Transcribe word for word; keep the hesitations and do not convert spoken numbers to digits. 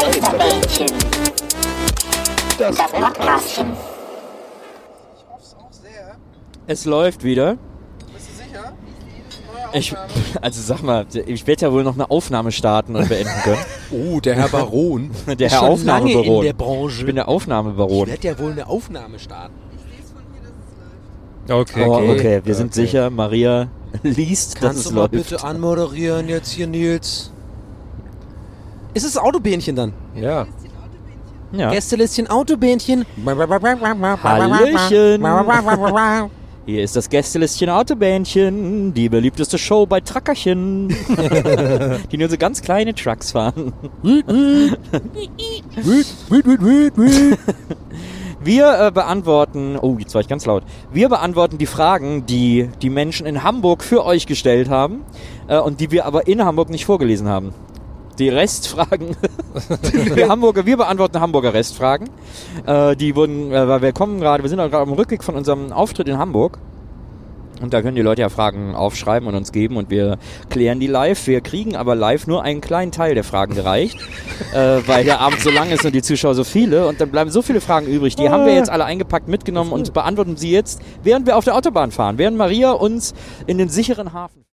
Geisterbällchen. Das Podcastchen. Ich hoffe es auch sehr. Es läuft wieder. Bist du sicher? Neue Ich, Aufnahme. also sag mal, ich werde ja wohl noch eine Aufnahme starten und beenden können. Oh, der Herr Baron. Der Ist Herr schon lange Aufnahmebaron. in der Branche. Ich bin der Aufnahmebaron. Ich werde ja wohl eine Aufnahme starten. Okay. Oh, Okay. okay, wir sind Okay. sicher, Maria liest, dass Kannst es du mal läuft. bitte anmoderieren jetzt hier, Nils? Ist es Autobähnchen dann? Ja. Ja. Gästelistchen Autobähnchen. Hallöchen. Hier ist das Gästelistchen Autobähnchen, die beliebteste Show bei Truckerchen, die nur so ganz kleine Trucks fahren. Wir äh, beantworten, oh, jetzt war ich ganz laut. Wir beantworten die Fragen, die die Menschen in Hamburg für euch gestellt haben äh, und die wir aber in Hamburg nicht vorgelesen haben. Die Restfragen, wir Hamburger, wir beantworten Hamburger Restfragen. Äh, die wurden, äh, weil wir kommen gerade, wir sind gerade am Rückweg von unserem Auftritt in Hamburg. Und da können die Leute ja Fragen aufschreiben und uns geben und wir klären die live. Wir kriegen aber live nur einen kleinen Teil der Fragen gereicht, äh, weil der Abend so lang ist und die Zuschauer so viele. Und dann bleiben so viele Fragen übrig. Die haben wir jetzt alle eingepackt mitgenommen und beantworten sie jetzt, während wir auf der Autobahn fahren. Während Maria uns in den sicheren Hafen